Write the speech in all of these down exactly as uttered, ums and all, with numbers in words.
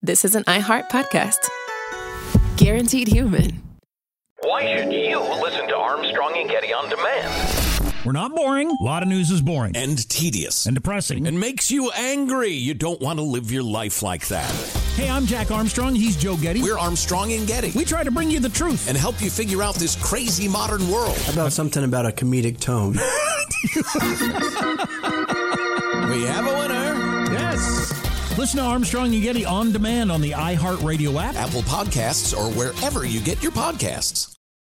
this is an iHeart podcast. Guaranteed human. Why should you listen to Armstrong and Getty on demand? We're not boring. A lot of news is boring. And tedious. And depressing. And makes you angry. You don't want to live your life like that. Hey, I'm Jack Armstrong. He's Joe Getty. We're Armstrong and Getty. We try to bring you the truth. And help you figure out this crazy modern world. How about something about a comedic tone? We have a winner. Yes. Listen to Armstrong and Getty on demand on the iHeartRadio app, Apple Podcasts, or wherever you get your podcasts.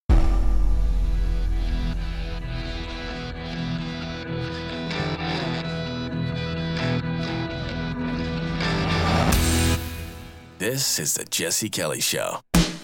This is the Jesse Kelly Show.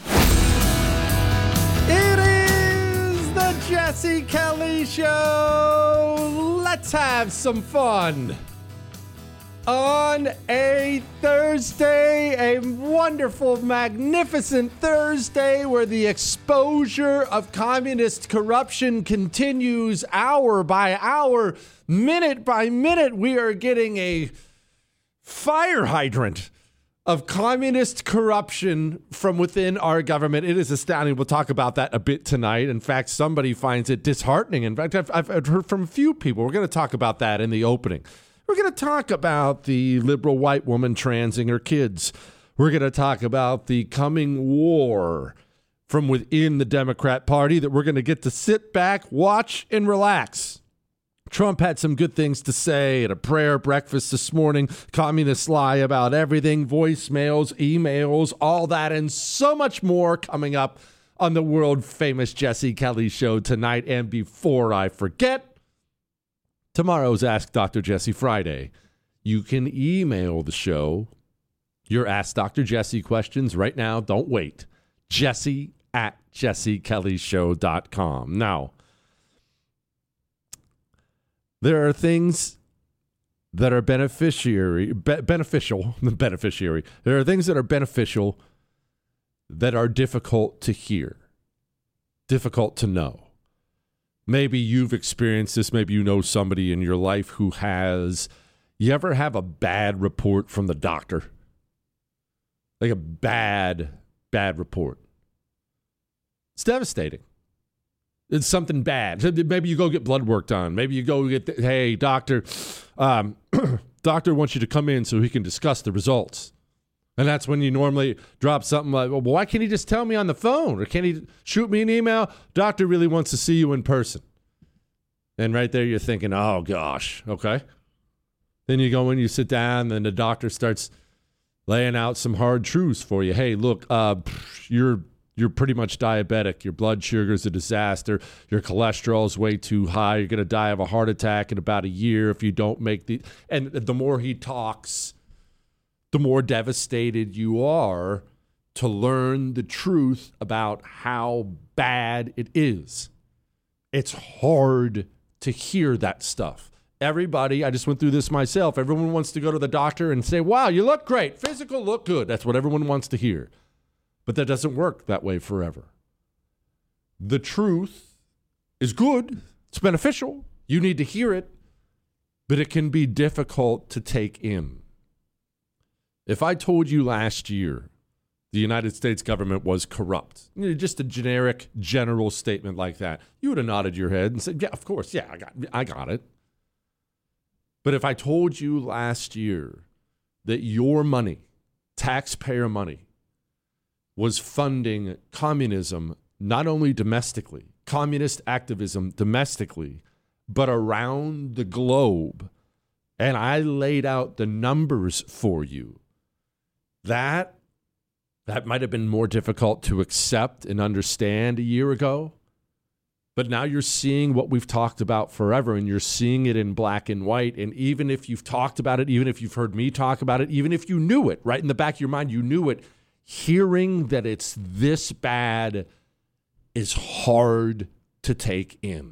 It is the Jesse Kelly Show. Let's have some fun. On a Thursday, a wonderful, magnificent Thursday where the exposure of communist corruption continues hour by hour, minute by minute. We are getting a fire hydrant of communist corruption from within our government. It is astounding. We'll talk about that a bit tonight. In fact, somebody finds it disheartening. In fact, I've, I've heard from a few people. We're going to talk about that in the opening. We're going to talk about the liberal white woman transing her kids. We're going to talk about the coming war from within the Democrat Party that we're going to get to sit back, watch, and relax. Trump had some good things to say at a prayer breakfast this morning. Communists lie about everything, voicemails, emails, all that, and so much more coming up on the world-famous Jesse Kelly Show tonight. And before I forget, tomorrow's Ask Doctor Jesse Friday. You can email the show your Ask Doctor Jesse questions right now. Don't wait. Jesse at jesse kelly show dot com. Now, there are things that are beneficiary, be, beneficial, beneficiary. There are things that are beneficial that are difficult to hear, difficult to know. Maybe you've experienced this. Maybe you know somebody in your life who has. You ever have a bad report from the doctor? Like a bad, bad report. It's devastating. It's something bad. Maybe you go get blood work done. Maybe you go get, the, hey, doctor, um, doctor wants you to come in so he can discuss the results. And that's when you normally drop something like, well, why can't he just tell me on the phone? Or can he shoot me an email? Doctor really wants to see you in person. And right there you're thinking, oh, gosh, okay. Then you go in, you sit down, and the doctor starts laying out some hard truths for you. Hey, look, uh, you're you're pretty much diabetic. Your blood sugar's a disaster. Your cholesterol's way too high. You're going to die of a heart attack in about a year if you don't make the... And the more he talks, the more devastated you are to learn the truth about how bad it is. It's hard to hear that stuff. Everybody, I just went through this myself. Everyone wants to go to the doctor and say, wow, you look great. Physical look good. That's what everyone wants to hear. But that doesn't work that way forever. The truth is good. It's beneficial. You need to hear it. But it can be difficult to take in. If I told you last year the United States government was corrupt, you know, just a generic, general statement like that, you would have nodded your head and said, yeah, of course, yeah, I got, I got it. But if I told you last year that your money, taxpayer money, was funding communism, not only domestically, communist activism domestically, but around the globe, and I laid out the numbers for you, that that might have been more difficult to accept and understand a year ago. But now you're seeing what we've talked about forever, and you're seeing it in black and white. And even if you've talked about it, even if you've heard me talk about it, even if you knew it, right in the back of your mind, you knew it, hearing that it's this bad is hard to take in.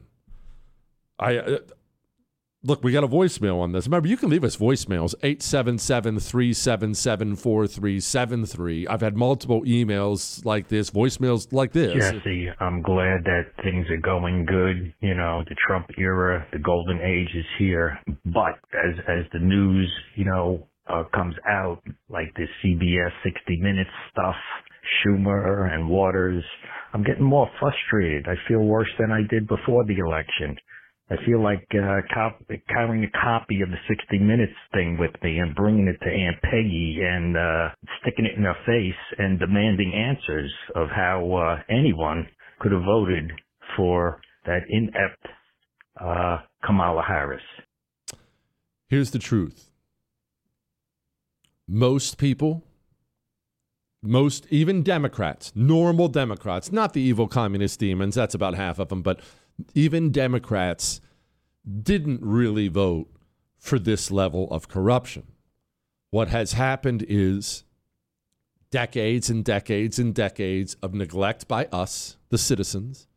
I uh, Look, we got a voicemail on this. Remember, you can leave us voicemails, eight seven seven, three seven seven, four three seven three. I've had multiple emails like this, voicemails like this. Jesse, I'm glad that things are going good. You know, the Trump era, the golden age is here. But as as the news, you know, uh, comes out, like this C B S sixty minutes stuff, Schumer and Waters, I'm getting more frustrated. I feel worse than I did before the election. I feel like uh, cop- carrying a copy of the sixty minutes thing with me and bringing it to Aunt Peggy and uh, sticking it in her face and demanding answers of how uh, anyone could have voted for that inept uh, Kamala Harris. Here's the truth. Most people, most, even Democrats, normal Democrats, not the evil communist demons, that's about half of them, but even Democrats didn't really vote for this level of corruption. What has happened is decades and decades and decades of neglect by us, the citizens,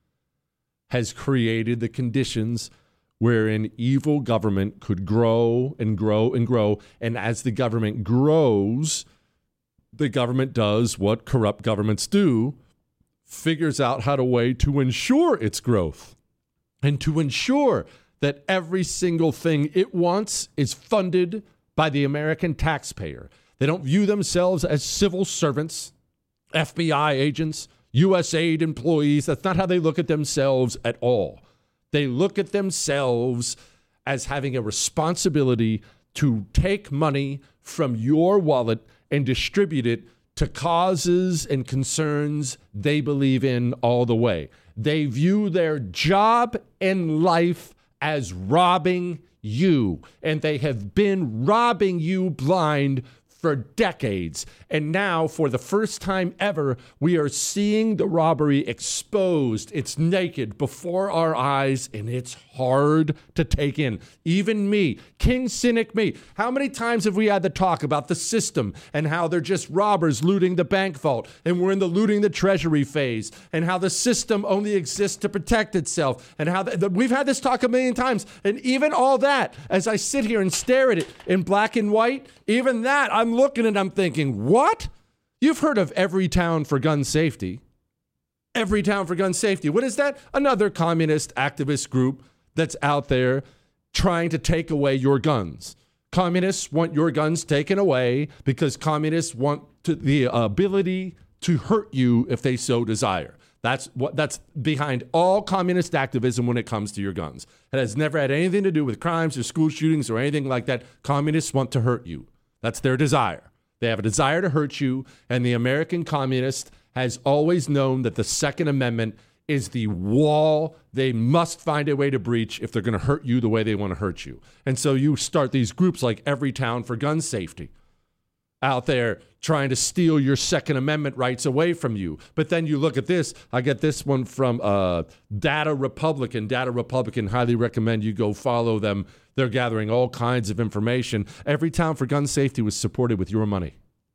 has created the conditions wherein evil government could grow and grow and grow. And as the government grows, the government does what corrupt governments do, figures out how to way to ensure its growth and to ensure that every single thing it wants is funded by the American taxpayer. They don't view themselves as civil servants, F B I agents, U S aid employees. That's not how they look at themselves at all. They look at themselves as having a responsibility to take money from your wallet and distribute it to causes and concerns they believe in all the way. They view their job and life as robbing you, and they have been robbing you blind for decades. And now, for the first time ever, we are seeing the robbery exposed. It's naked before our eyes, and it's hard to take in. Even me, King Cynic me, how many times have we had to talk about the system and how they're just robbers looting the bank vault, and we're in the looting the treasury phase, and how the system only exists to protect itself, and how the, the, we've had this talk a million times. And even all that, as I sit here and stare at it in black and white, even that, I'm looking and I'm thinking, what? You've heard of Everytown for Gun Safety. Everytown for Gun Safety. What is that? Another communist activist group that's out there trying to take away your guns. Communists want your guns taken away because communists want to, the ability to hurt you if they so desire. That's what that's behind all communist activism when it comes to your guns. It has never had anything to do with crimes or school shootings or anything like that. Communists want to hurt you. That's their desire. They have a desire to hurt you, and the American communist has always known that the Second Amendment is the wall they must find a way to breach if they're going to hurt you the way they want to hurt you. And so you start these groups like Everytown for Gun Safety out there trying to steal your Second Amendment rights away from you. But then you look at this. I get this one from uh, Data Republican. Data Republican, highly recommend you go follow them. They're gathering all kinds of information. Everytown for Gun Safety was supported with your money.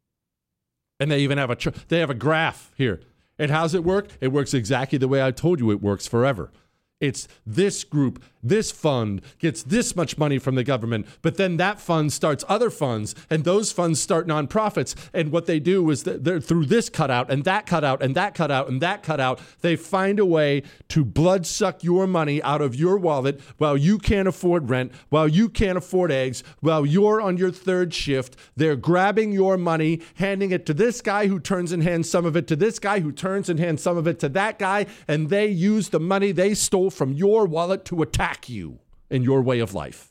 And they even have a tr- they have a graph here. And how's it work? It works exactly the way I told you it works forever. It's this group, this fund gets this much money from the government, but then that fund starts other funds, and those funds start nonprofits. And what they do is that they're through this cutout and that cutout and that cutout and that cutout, they find a way to blood suck your money out of your wallet while you can't afford rent, while you can't afford eggs, while you're on your third shift. They're grabbing your money, handing it to this guy who turns and hands some of it to this guy who turns and hands some of it to that guy, and they use the money they stole from your wallet to attack you and your way of life.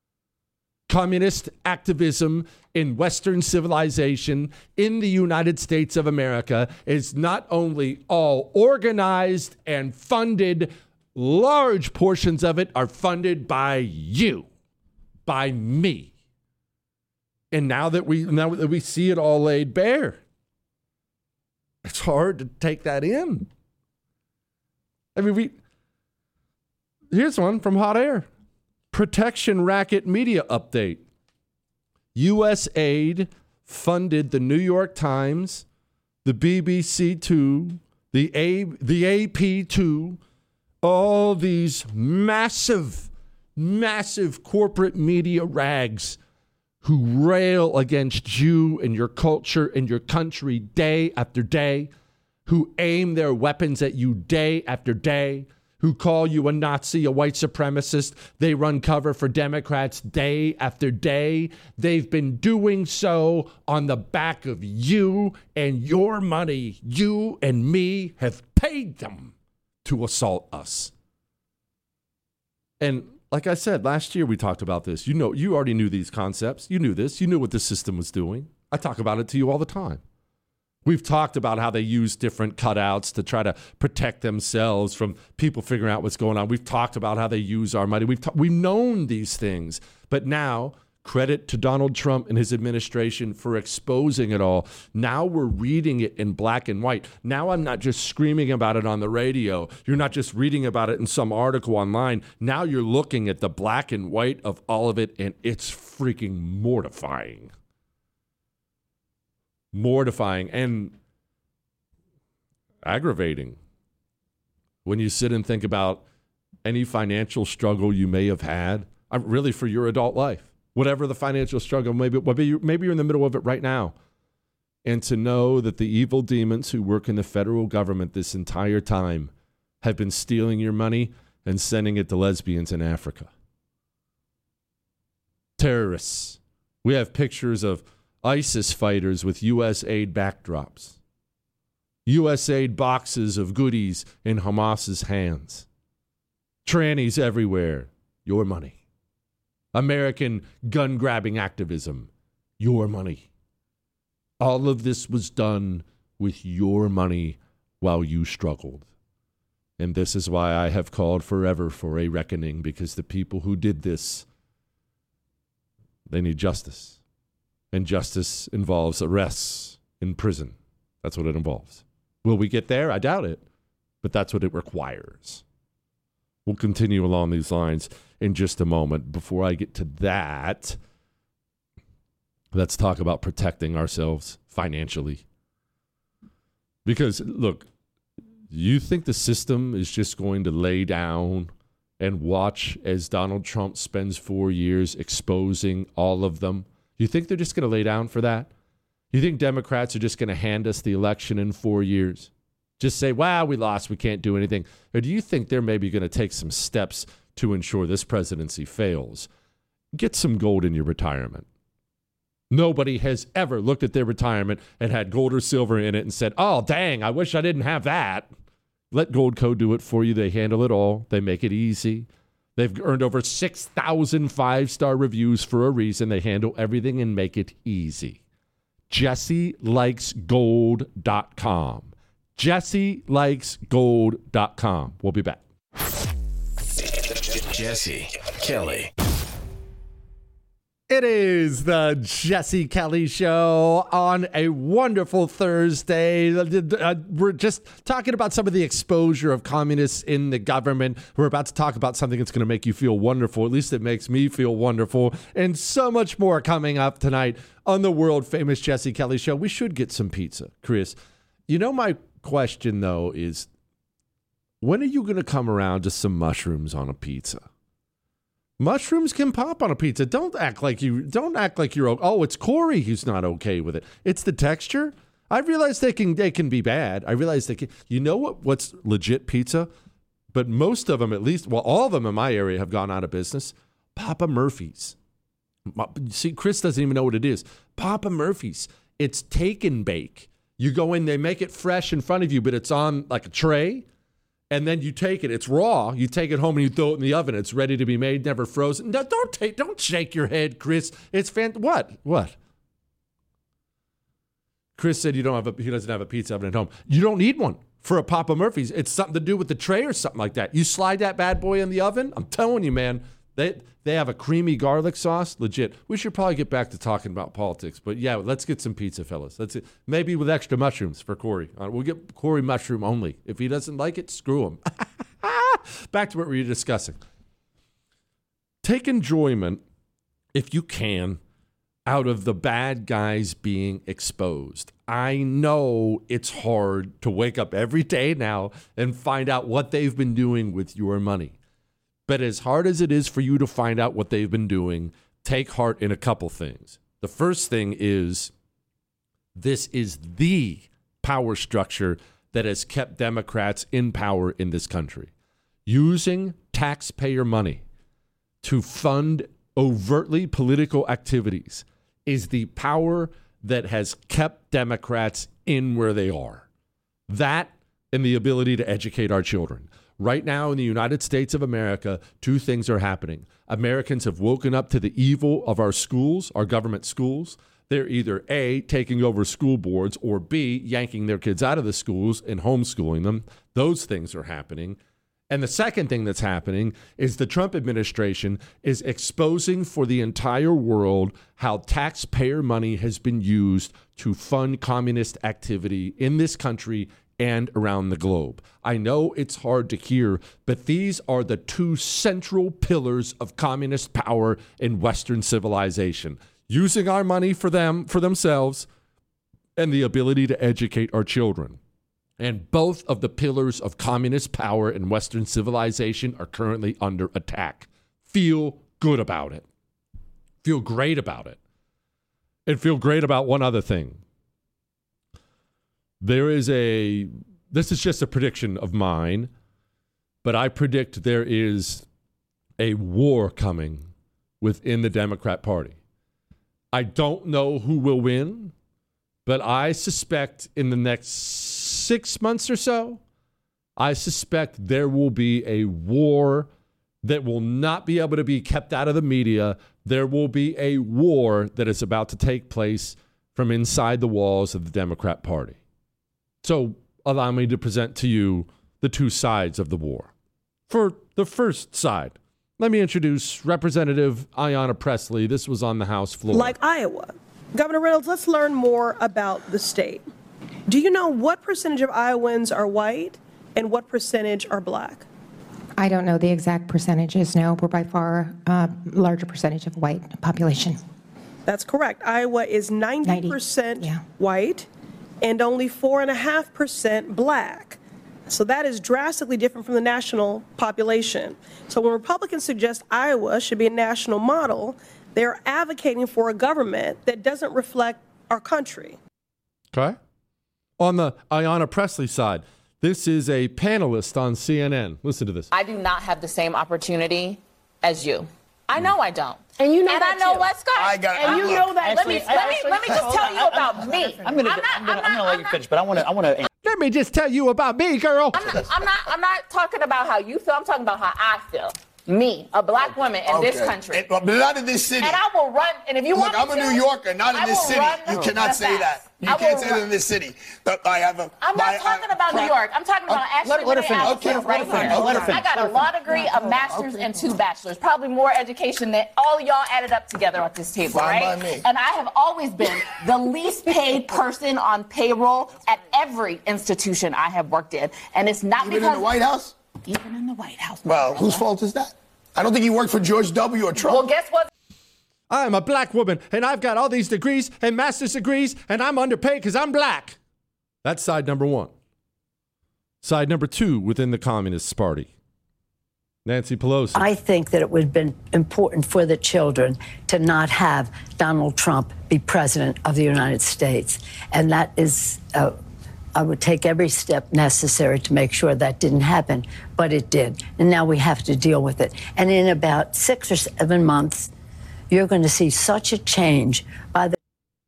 Communist activism in Western civilization in the United States of America is not only all organized and funded, large portions of it are funded by you, by me. And now that we now that we see it all laid bare, it's hard to take that in. I mean, we Here's one from Hot Air. Protection Racket Media Update. U S aid funded the New York Times, the B B C two, the A, the A P two, all these massive, massive corporate media rags who rail against you and your culture and your country day after day, who aim their weapons at you day after day, who call you a Nazi, a white supremacist. They run cover for Democrats day after day. They've been doing so on the back of you and your money. You and me have paid them to assault us. And like I said, last year we talked about this. You know, you already knew these concepts. You knew this. You knew what the system was doing. I talk about it to you all the time. We've talked about how they use different cutouts to try to protect themselves from people figuring out what's going on. We've talked about how they use our money. We've ta- we've known these things. But now, credit to Donald Trump and his administration for exposing it all. Now we're reading it in black and white. Now I'm not just screaming about it on the radio. You're not just reading about it in some article online. Now you're looking at the black and white of all of it, and it's freaking mortifying. Mortifying and aggravating when you sit and think about any financial struggle you may have had, uh, really for your adult life, whatever the financial struggle, maybe, maybe, you're, maybe you're in the middle of it right now. And to know that the evil demons who work in the federal government this entire time have been stealing your money and sending it to lesbians in Africa. Terrorists. We have pictures of ISIS fighters with U S aid backdrops. U S aid boxes of goodies in Hamas's hands. Trannies everywhere. Your money. American gun-grabbing activism. Your money. All of this was done with your money while you struggled. And this is why I have called forever for a reckoning, because the people who did this, they need justice. And justice involves arrests in prison. That's what it involves. Will we get there? I doubt it. But that's what it requires. We'll continue along these lines in just a moment. Before I get to that, let's talk about protecting ourselves financially. Because, look, you think the system is just going to lay down and watch as Donald Trump spends four years exposing all of them? You think they're just going to lay down for that? You think Democrats are just going to hand us the election in four years? Just say, wow, we lost, we can't do anything? Or do you think they're maybe going to take some steps to ensure this presidency fails? Get some gold in your retirement. Nobody has ever looked at their retirement and had gold or silver in it and said, oh, dang, I wish I didn't have that. Let Goldco do it for you. They handle it all. They make it easy. They've earned over six thousand five-star reviews for a reason. They handle everything and make it easy. Jesse Likes Gold dot com. Jesse Likes Gold dot com. We'll be back. Jesse Kelly. It is the Jesse Kelly Show on a wonderful Thursday. Uh, we're just talking about some of the exposure of communists in the government. We're about to talk about something that's going to make you feel wonderful. At least it makes me feel wonderful. And so much more coming up tonight on the world famous Jesse Kelly Show. We should get some pizza, Chris. You know, my question, though, is when are you going to come around to some mushrooms on a pizza? Mushrooms can pop on a pizza. Don't act like you don't act like you're oh, it's Corey who's not okay with it. It's the texture. I realize they can they can be bad. I realize they can. You know what what's legit pizza? But most of them, at least, well, all of them in my area have gone out of business. Papa Murphy's. See, Chris doesn't even know what it is. Papa Murphy's. It's take and bake. You go in, they make it fresh in front of you, but it's on like a tray. And then you take it. It's raw. You take it home and you throw it in the oven. It's ready to be made, never frozen. No, don't take. Don't shake your head, Chris. It's fan. What? What? Chris said you don't have a. He doesn't have a pizza oven at home. You don't need one for a Papa Murphy's. It's something to do with the tray or something like that. You slide that bad boy in the oven. I'm telling you, man. They they have a creamy garlic sauce. Legit. We should probably get back to talking about politics. But yeah, let's get some pizza, fellas. Let's maybe with extra mushrooms for Corey. Uh, we'll get Corey mushroom only. If he doesn't like it, screw him. Back to what we were discussing. Take enjoyment, if you can, out of the bad guys being exposed. I know it's hard to wake up every day now and find out what they've been doing with your money. But as hard as it is for you to find out what they've been doing, take heart in a couple things. The first thing is this is the power structure that has kept Democrats in power in this country. using taxpayer money to fund overtly political activities is the power that has kept Democrats in where they are. That and the ability to educate our children. Right now in the United States of America, two things are happening. Americans have woken up to the evil of our schools, our government schools. They're either A, taking over school boards, or B, yanking their kids out of the schools and homeschooling them. Those things are happening. And the second thing that's happening is the Trump administration is exposing for the entire world how taxpayer money has been used to fund communist activity in this country and around the globe. I know it's hard to hear, but these are the two central pillars of communist power in Western civilization. Using our money for them, for themselves, and the ability to educate our children. And both of the pillars of communist power in Western civilization are currently under attack. Feel good about it. Feel great about it. And feel great about one other thing. There is a, this is just a prediction of mine, but I predict there is a war coming within the Democrat Party. I don't know who will win, but I suspect in the next six months or so, I suspect there will be a war that will not be able to be kept out of the media. There will be a war that is about to take place from inside the walls of the Democrat Party. So allow me to present to you the two sides of the war. For the first side, let me introduce Representative Ayanna Pressley. This was on the House floor. Like Iowa. Governor Reynolds, let's learn more about the state. Do you know what percentage of Iowans are white and what percentage are black? I don't know the exact percentages, no. We're by far a larger percentage of white population. That's correct. Iowa is ninety percent ninety, yeah. white and only four point five percent black. So that is drastically different from the national population. So when Republicans suggest Iowa should be a national model, they're advocating for a government that doesn't reflect our country. Okay. On the Ayanna Pressley side, this is a panelist on C N N. Listen to this. I do not have the same opportunity as you. I know I don't. And you know and that I know too. Wes Scott. I got And you know that. Let me let me let me just tell you about me. I'm gonna I'm not, I'm gonna, I'm I'm gonna let you finish, but I want to I want to. Let me just tell you about me, girl. I'm not, I'm not I'm not talking about how you feel. I'm talking about how I feel. Me, a black woman in this country. And, but not in this city. And I will run. And if you Look, want me I'm a to, New Yorker, not in I this will city. run You cannot the say that. facts. You I can't will say run. that in this city. But I have a. I'm my, not talking uh, about New York. I'm talking about uh, Ashley let, let her Renee finish. Allison Okay, right let her finish. here. Let her finish. I got a law degree, a master's, and two bachelors. Probably more education than all of y'all added up together at this table, Fine right? by me. And I have always been the least paid person on payroll at every institution I have worked in. And it's not Even because... in the White House? Even in the White House. Well, whose fault is that? I don't think you worked for George W. or Trump. Well, guess what? I'm a black woman, and I've got all these degrees and master's degrees, and I'm underpaid because I'm black. That's side number one. Side number two within the Communist Party. Nancy Pelosi. I think that it would have been important for the children to not have Donald Trump be president of the United States. And that is, uh, I would take every step necessary to make sure that didn't happen, but it did. And now we have to deal with it. And in about six or seven months, you're going to see such a change by the...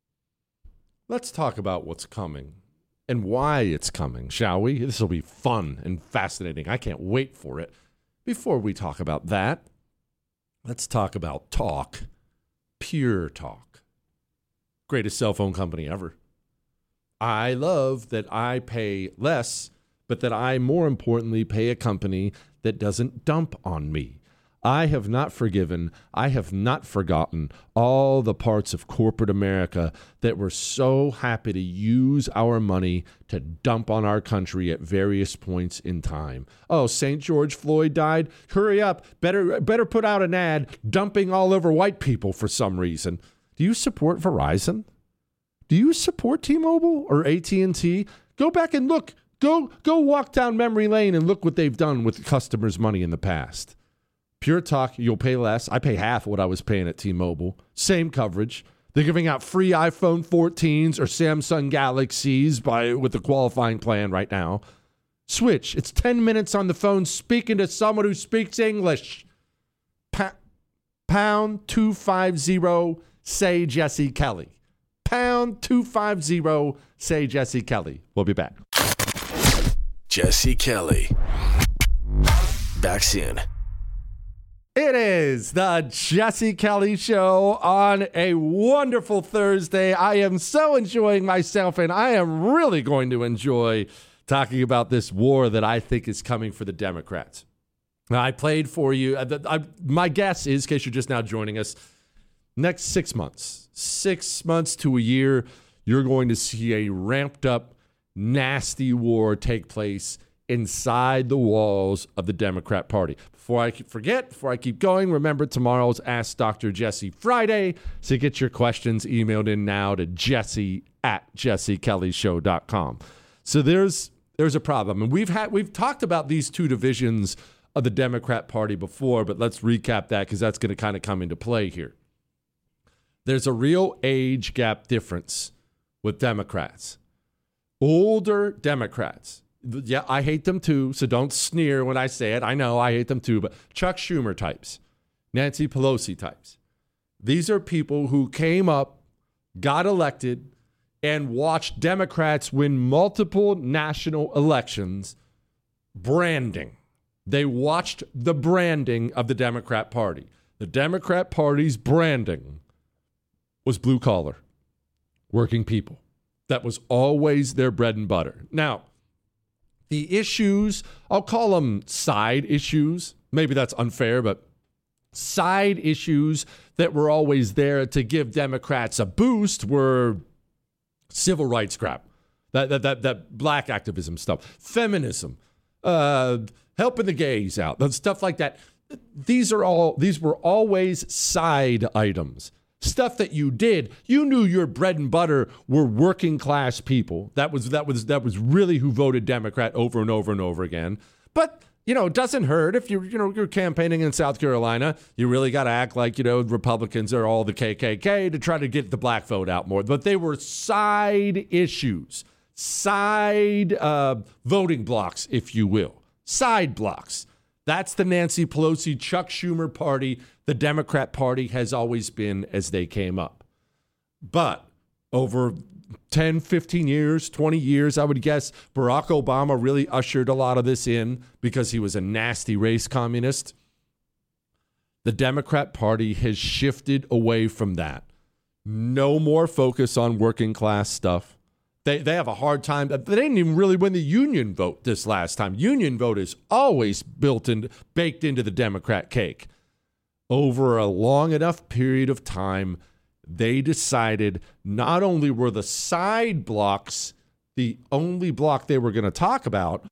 Let's talk about what's coming and why it's coming, shall we? This will be fun and fascinating. I can't wait for it. Before we talk about that, let's talk about talk. Pure Talk. Greatest cell phone company ever. I love that I pay less, but that I, more importantly, pay a company that doesn't dump on me. I have not forgiven, I have not forgotten all the parts of corporate America that were so happy to use our money to dump on our country at various points in time. Oh, Saint George Floyd died? Hurry up. Better, better put out an ad dumping all over white people for some reason. Do you support Verizon? Do you support T-Mobile or A T and T? Go back and look. Go, go walk down memory lane and look what they've done with customers' money in the past. Pure Talk, you'll pay less. I pay half what I was paying at T-Mobile. Same coverage. They're giving out free iPhone fourteens or Samsung Galaxies by with the qualifying plan right now. Switch. It's ten minutes on the phone speaking to someone who speaks English. Pa- pound two five zero, say Jesse Kelly. Pound two five zero, say Jesse Kelly. We'll be back. Jesse Kelly. Back soon. It is the Jesse Kelly Show on a wonderful Thursday. I am so enjoying myself, and I am really going to enjoy talking about this war that I think is coming for the Democrats. Now, I played for you. I, I, my guess is, in case you're just now joining us, next six months, six months to a year, you're going to see a ramped up, nasty war take place inside the walls of the Democrat Party. Before I forget, before I keep going, remember tomorrow's Ask Doctor Jesse Friday. So get your questions emailed in now to jesse at jesse kelly show dot com. So there's there's a problem. And we've had we've talked about these two divisions of the Democrat Party before, but let's recap that because that's going to kind of come into play here. There's a real age gap difference with Democrats. Older Democrats. Yeah, I hate them too, so don't sneer when I say it. I know I hate them too, but Chuck Schumer types, Nancy Pelosi types. These are people who came up, got elected, and watched Democrats win multiple national elections branding. They watched the branding of the Democrat Party. The Democrat Party's branding was blue collar, working people. That was always their bread and butter. Now, the issues, I'll call them side issues. Maybe that's unfair, but side issues that were always there to give Democrats a boost were civil rights crap, that that that, that black activism stuff, feminism, uh, helping the gays out, stuff like that. These are all these were always side items. Stuff that you did, you knew your bread and butter were working class people. That was that was that was really who voted Democrat over and over and over again. But you know, it doesn't hurt if you you know you're campaigning in South Carolina. You really got to act like you know Republicans are all the K K K to try to get the black vote out more. But they were side issues, side uh, voting blocks, if you will, side blocks. That's the Nancy Pelosi, Chuck Schumer party. The Democrat Party has always been as they came up. But over ten, fifteen years, twenty years, I would guess, Barack Obama really ushered a lot of this in because he was a nasty race communist. The Democrat Party has shifted away from that. No more focus on working class stuff. They they have a hard time. They didn't even really win the union vote this last time. Union vote is always built in, baked into the Democrat cake. Over a long enough period of time, they decided not only were the side blocks the only block they were going to talk about,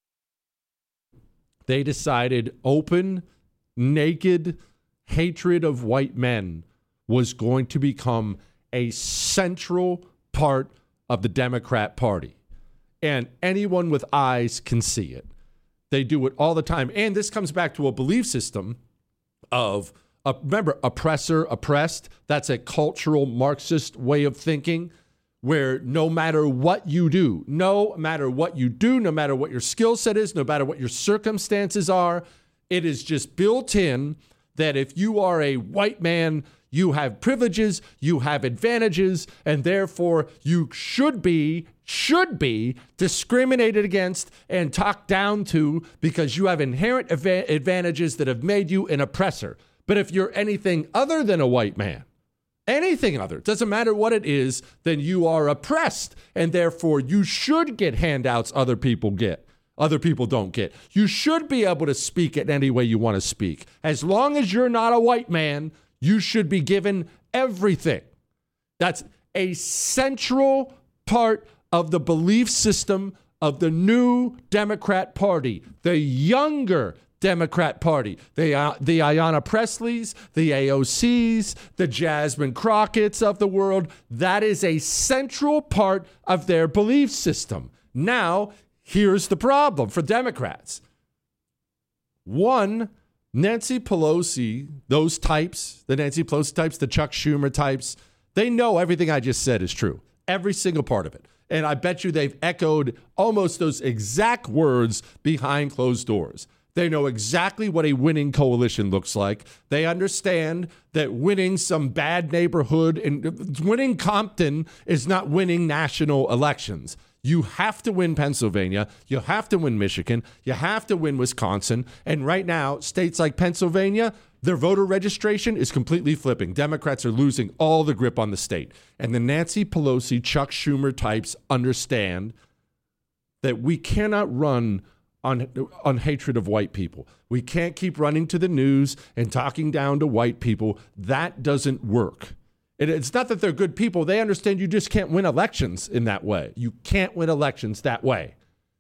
they decided open, naked hatred of white men was going to become a central part of the Democrat Party. And anyone with eyes can see it. They do it all the time. And this comes back to a belief system of, uh, remember, oppressor, oppressed. That's a cultural Marxist way of thinking where no matter what you do, no matter what you do, no matter what your skill set is, no matter what your circumstances are, it is just built in that if you are a white man, you have privileges, you have advantages, and therefore you should be, should be discriminated against and talked down to because you have inherent adva- advantages that have made you an oppressor. But if you're anything other than a white man, anything other, doesn't matter what it is, then you are oppressed, and therefore you should get handouts other people get. Other people don't get. You should be able to speak it any way you want to speak. As long as you're not a white man, you should be given everything. That's a central part of the belief system of the new Democrat Party, the younger Democrat Party, the, uh, the Ayanna Presleys, the A O Cs, the Jasmine Crockett's of the world. That is a central part of their belief system. Now, here's the problem for Democrats. One, Nancy Pelosi, those types, the Nancy Pelosi types, the Chuck Schumer types, they know everything I just said is true. Every single part of it. And I bet you they've echoed almost those exact words behind closed doors. They know exactly what a winning coalition looks like. They understand that winning some bad neighborhood and winning Compton is not winning national elections. You have to win Pennsylvania. You have to win Michigan. You have to win Wisconsin. And right now, states like Pennsylvania, their voter registration is completely flipping. Democrats are losing all the grip on the state. And the Nancy Pelosi, Chuck Schumer types understand that we cannot run on, on hatred of white people. We can't keep running to the news and talking down to white people. That doesn't work. And it's not that they're good people. They understand you just can't win elections in that way. You can't win elections that way.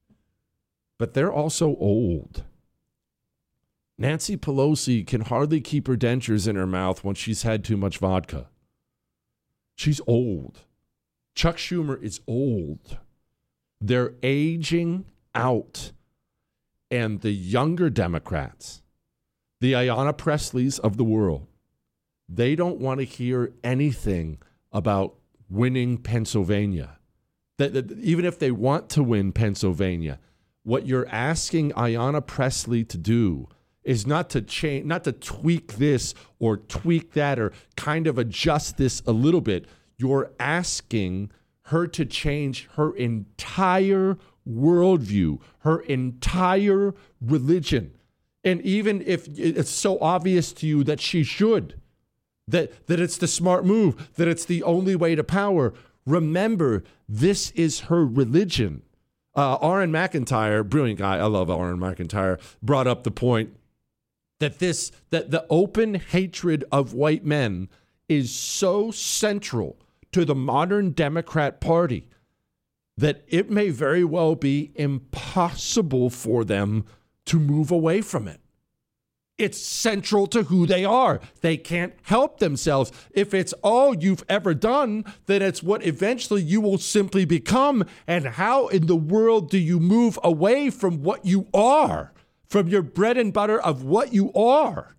But they're also old. Nancy Pelosi can hardly keep her dentures in her mouth once she's had too much vodka. She's old. Chuck Schumer is old. They're aging out. And the younger Democrats, the Ayanna Presleys of the world, they don't want to hear anything about winning Pennsylvania. That, that even if they want to win Pennsylvania, what you're asking Ayanna Pressley to do is not to change, not to tweak this or tweak that or kind of adjust this a little bit. You're asking her to change her entire worldview, her entire religion. And even if it's so obvious to you that she should, that, that it's the smart move, that it's the only way to power, remember, this is her religion. Uh, Aaron McIntyre, brilliant guy, I love Aaron McIntyre, brought up the point that this, that the open hatred of white men is so central to the modern Democrat Party that it may very well be impossible for them to move away from it. It's central to who they are. They can't help themselves. If it's all you've ever done, then it's what eventually you will simply become. And how in the world do you move away from what you are, from your bread and butter of what you are?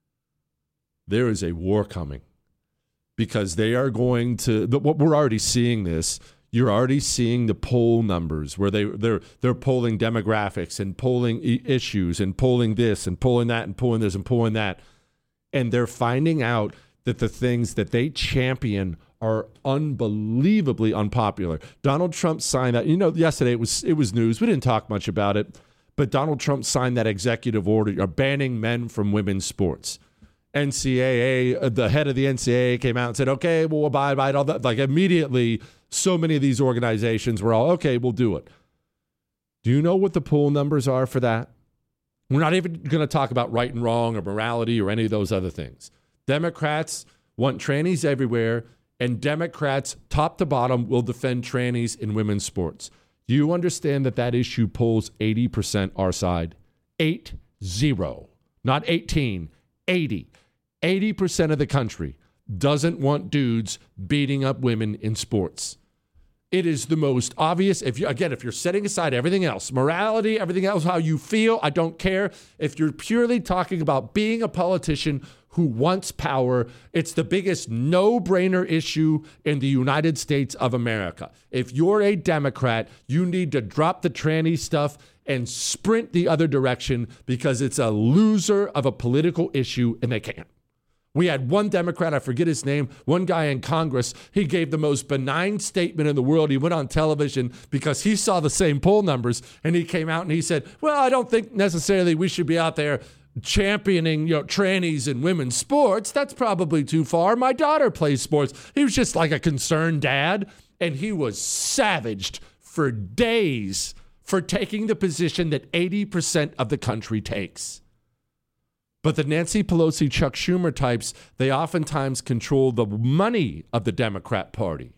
There is a war coming because they are going to, we're already seeing this. You're already seeing the poll numbers where they, they're they're polling demographics and polling e- issues and polling this and polling that and polling this and polling that. And they're finding out that the things that they champion are unbelievably unpopular. Donald Trump signed that. You know, yesterday it was it was news. We didn't talk much about it. But Donald Trump signed that executive order banning men from women's sports. N C double A, the head of the N C double A came out and said, okay, we'll abide by it. All that. Like immediately, so many of these organizations were all, okay, we'll do it. Do you know what the poll numbers are for that? We're not even going to talk about right and wrong or morality or any of those other things. Democrats want trannies everywhere, and Democrats, top to bottom, will defend trannies in women's sports. Do you understand that that issue polls eighty percent our side? Eight, zero. Not eighteen, eighty. eighty percent of the country doesn't want dudes beating up women in sports. It is the most obvious. If you, again, if you're setting aside everything else, morality, everything else, how you feel, I don't care. If you're purely talking about being a politician who wants power, it's the biggest no-brainer issue in the United States of America. If you're a Democrat, you need to drop the tranny stuff and sprint the other direction because it's a loser of a political issue, and they can't. We had one Democrat, I forget his name, one guy in Congress, he gave the most benign statement in the world. He went on television because he saw the same poll numbers, and he came out and he said, well, I don't think necessarily we should be out there championing, you know, trannies in women's sports. That's probably too far. My daughter plays sports. He was just like a concerned dad, and he was savaged for days for taking the position that eighty percent of the country takes. But the Nancy Pelosi, Chuck Schumer types, they oftentimes control the money of the Democrat Party.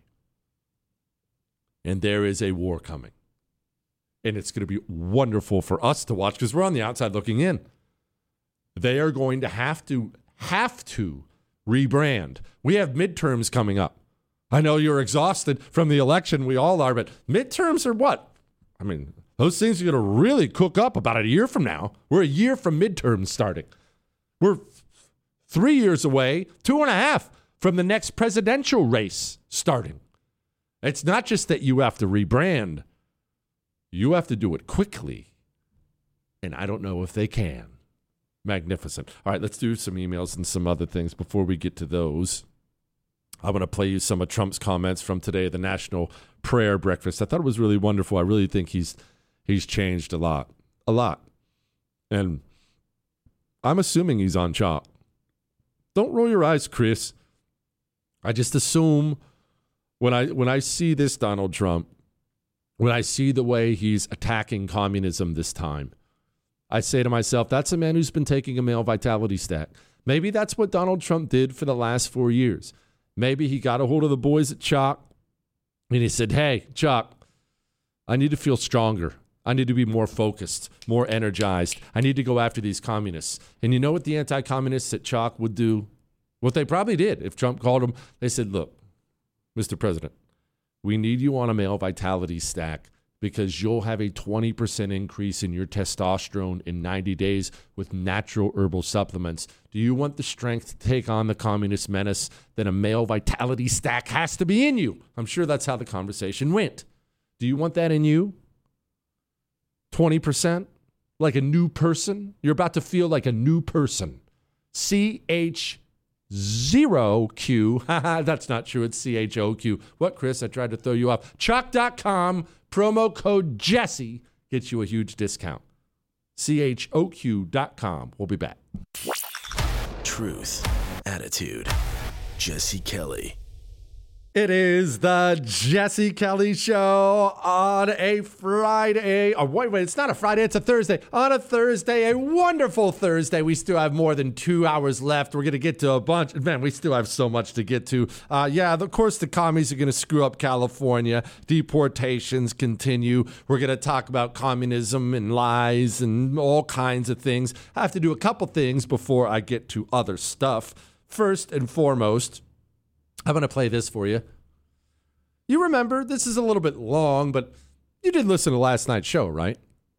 And there is a war coming. And it's going to be wonderful for us to watch because we're on the outside looking in. They are going to have to, have to rebrand. We have midterms coming up. I know you're exhausted from the election. We all are, but midterms are what? I mean, those things are going to really cook up about a year from now. We're a year from midterms starting. We're three years away, two and a half from the next presidential race starting. It's not just that you have to rebrand. You have to do it quickly. And I don't know if they can. Magnificent. All right, let's do some emails and some other things before we get to those. I'm going to play you some of Trump's comments from today at the National Prayer Breakfast. I thought it was really wonderful. I really think he's he's changed a lot. A lot. And I'm assuming he's on chalk. Don't roll your eyes, Chris. I just assume when I when I see this Donald Trump, when I see the way he's attacking communism this time, I say to myself, that's a man who's been taking a male vitality stack. Maybe that's what Donald Trump did for the last four years. Maybe he got a hold of the boys at Chalk and he said, hey, Chalk, I need to feel stronger. I need to be more focused, more energized. I need to go after these communists. And you know what the anti-communists at Chalk would do? What they probably did if Trump called them. They said, look, Mister President, we need you on a male vitality stack because you'll have a twenty percent increase in your testosterone in ninety days with natural herbal supplements. Do you want the strength to take on the communist menace? Then a male vitality stack has to be in you. I'm sure that's how the conversation went. Do you want that in you? twenty percent? Like a new person? You're about to feel like a new person. C H zero Q. That's not true. It's C H O Q. What, Chris? I tried to throw you off. Chalk dot com. Promo code Jesse gets you a huge discount. C H O Q dot com. We'll be back. Truth, attitude, Jesse Kelly. It is the Jesse Kelly Show on a Friday. Oh, wait, wait, it's not a Friday, it's a Thursday. On a Thursday, a wonderful Thursday. We still have more than two hours left. We're going to get to a bunch. Man, we still have so much to get to. Uh, yeah, of course, the commies are going to screw up California. Deportations continue. We're going to talk about communism and lies and all kinds of things. I have to do a couple things before I get to other stuff. First and foremost, I'm going to play this for you. You remember, this is a little bit long, but you did listen to last night's show, right?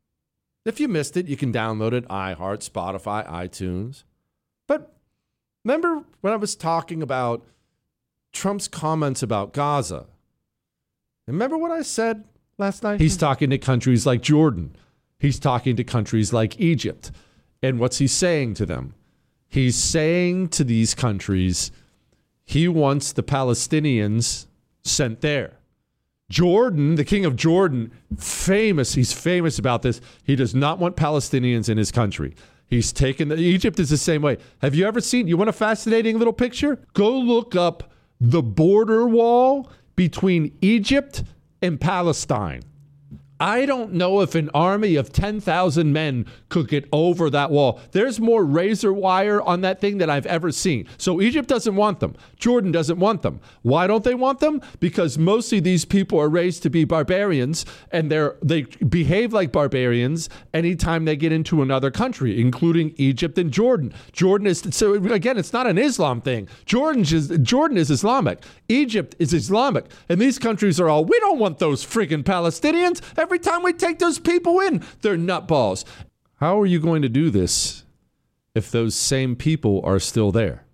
If you missed it, you can download it, iHeart, Spotify, iTunes. But remember when I was talking about Trump's comments about Gaza? Remember what I said last night? He's talking to countries like Jordan. He's talking to countries like Egypt. And what's he saying to them? He's saying to these countries, he wants the Palestinians sent there. Jordan, the king of Jordan, famous, he's famous about this. He does not want Palestinians in his country. He's taken, the, Egypt is the same way. Have you ever seen, you want a fascinating little picture? Go look up the border wall between Egypt and Palestine. I don't know if an army of ten thousand men could get over that wall. There's more razor wire on that thing than I've ever seen. So Egypt doesn't want them. Jordan doesn't want them. Why don't they want them? Because mostly these people are raised to be barbarians, and they're they behave like barbarians anytime they get into another country, including Egypt and Jordan. Jordan is, so again, it's not an Islam thing. Jordan is, Jordan is Islamic. Egypt is Islamic. And these countries are all, we don't want those friggin' Palestinians. Every time we take those people in, they're nutballs. How are you going to do this if those same people are still there?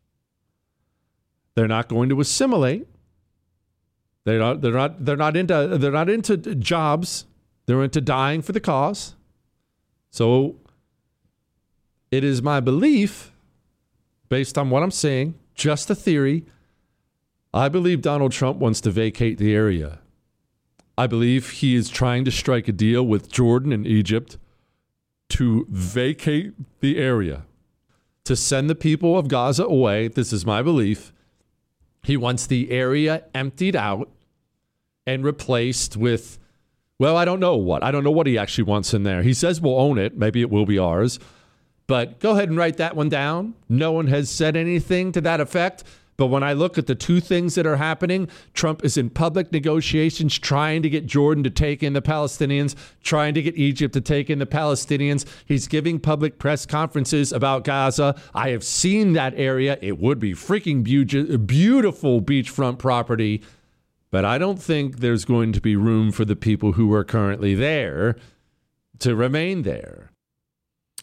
They're not going to assimilate. They're not, they're not, they're not into, they're not into jobs. They're into dying for the cause. So it is my belief, based on what I'm saying, just a theory, I believe Donald Trump wants to vacate the area. I believe he is trying to strike a deal with Jordan and Egypt to vacate the area, to send the people of Gaza away. This is my belief. He wants the area emptied out and replaced with, well, I don't know what. I don't know what he actually wants in there. He says we'll own it. Maybe it will be ours. But go ahead and write that one down. No one has said anything to that effect. But when I look at the two things that are happening, Trump is in public negotiations trying to get Jordan to take in the Palestinians, trying to get Egypt to take in the Palestinians. He's giving public press conferences about Gaza. I have seen that area. It would be freaking be- beautiful beachfront property. But I don't think there's going to be room for the people who are currently there to remain there.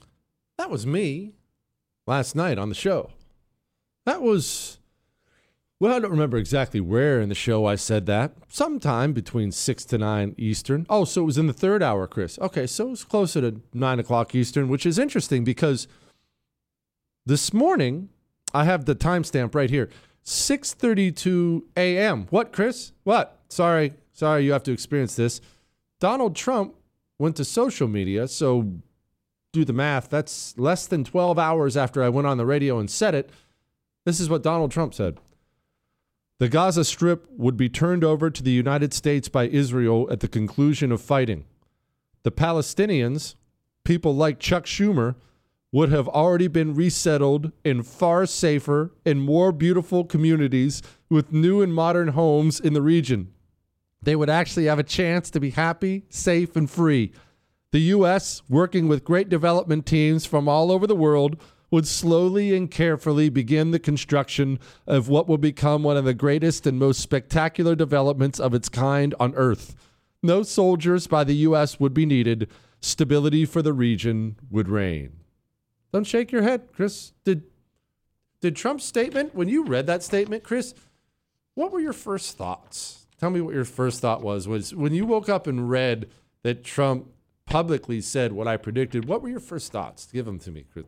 That was me last night on the show. That was... Well, I don't remember exactly where in the show I said that. Sometime between six to nine Eastern. Oh, so it was in the third hour, Chris. Okay, so it was closer to nine o'clock Eastern, which is interesting because this morning, I have the timestamp right here, six thirty-two a.m. What, Chris? What? Sorry, sorry you have to experience this. Donald Trump went to social media, so do the math. That's less than twelve hours after I went on the radio and said it. This is what Donald Trump said. The Gaza Strip would be turned over to the United States by Israel at the conclusion of fighting. The Palestinians, people like Chuck Schumer, would have already been resettled in far safer and more beautiful communities with new and modern homes in the region. They would actually have a chance to be happy, safe, and free. The U S, working with great development teams from all over the world, would slowly and carefully begin the construction of what will become one of the greatest and most spectacular developments of its kind on Earth. No soldiers by the U S would be needed. Stability for the region would reign. Don't shake your head, Chris. Did did Trump's statement, when you read that statement, Chris, what were your first thoughts? Tell me what your first thought was. Was when you woke up and read that Trump publicly said what I predicted, what were your first thoughts? Give them to me, Chris.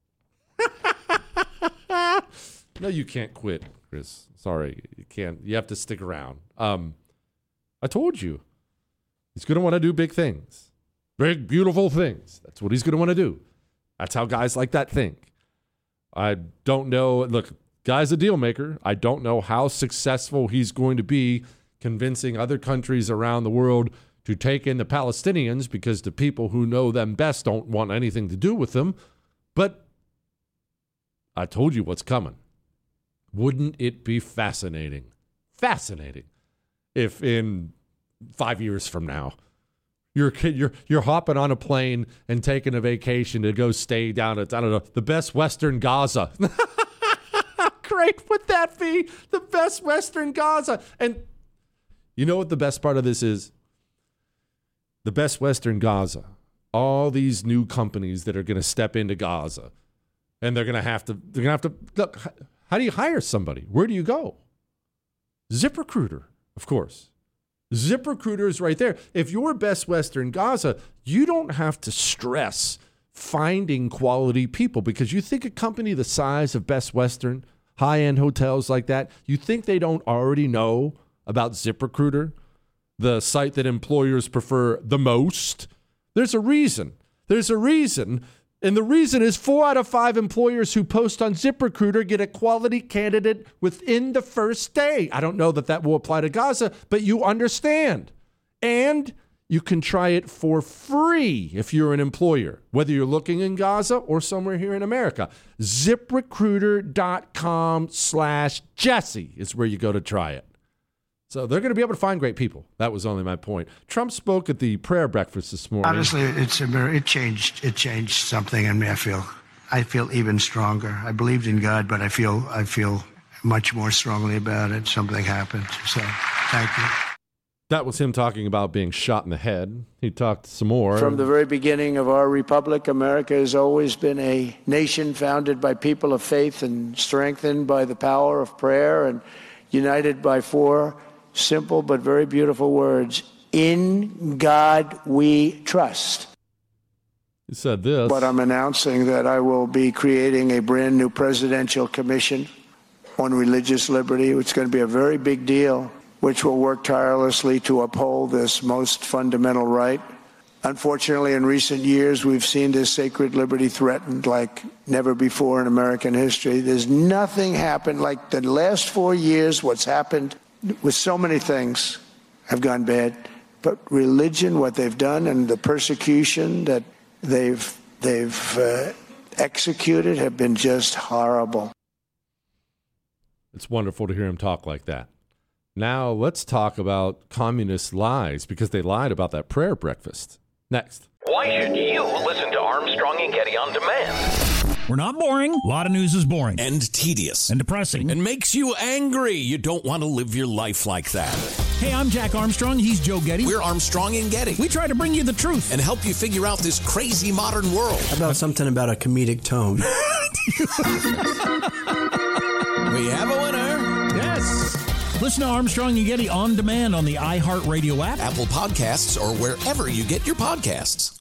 No, you can't quit, Chris. Sorry, you can't. You have to stick around. Um, I told you. He's going to want to do big things. Big, beautiful things. That's what he's going to want to do. That's how guys like that think. I don't know. Look, guy's a deal maker. I don't know how successful he's going to be convincing other countries around the world to take in the Palestinians because the people who know them best don't want anything to do with them. But I told you what's coming. Wouldn't it be fascinating? Fascinating. If in five years from now, you're you're you're hopping on a plane and taking a vacation to go stay down at, I don't know, the Best Western Gaza. Great would that be? The Best Western Gaza. And you know what the best part of this is? The Best Western Gaza. All these new companies that are going to step into Gaza. And they're going to have to, they're going to have to, look, how do you hire somebody? Where do you go? ZipRecruiter, of course. ZipRecruiter is right there. If you're Best Western Gaza, you don't have to stress finding quality people because you think a company the size of Best Western, high-end hotels like that, you think they don't already know about ZipRecruiter, the site that employers prefer the most? There's a reason. There's a reason. And the reason is four out of five employers who post on ZipRecruiter get a quality candidate within the first day. I don't know that that will apply to Gaza, but you understand. And you can try it for free if you're an employer, whether you're looking in Gaza or somewhere here in America. ZipRecruiter.com slash Jesse is where you go to try it. So they're going to be able to find great people. That was only my point. Trump spoke at the prayer breakfast this morning. Honestly, it's a, it changed. It changed something in me. I feel, I feel even stronger. I believed in God, but I feel, I feel much more strongly about it. Something happened. So, thank you. That was him talking about being shot in the head. He talked some more. From the very beginning of our republic, America has always been a nation founded by people of faith and strengthened by the power of prayer and united by four simple but very beautiful words. In God we trust. He said this. But I'm announcing that I will be creating a brand new presidential commission on religious liberty. It's going to be a very big deal, which will work tirelessly to uphold this most fundamental right. Unfortunately, in recent years, we've seen this sacred liberty threatened like never before in American history. There's nothing happened like the last four years, what's happened with so many things have gone bad. But religion, what they've done, and the persecution that they've they've uh, executed have been just horrible. It's wonderful to hear him talk like that. Now let's talk about communist lies, because they lied about that prayer breakfast. Next. Why should you listen to Armstrong and Getty on demand? We're not boring. A lot of news is boring. And tedious. And depressing. And makes you angry. You don't want to live your life like that. Hey, I'm Jack Armstrong. He's Joe Getty. We're Armstrong and Getty. We try to bring you the truth. And help you figure out this crazy modern world. How about something about a comedic tone? We have a winner. Yes. Listen to Armstrong and Getty on demand on the iHeartRadio app, Apple Podcasts, or wherever you get your podcasts.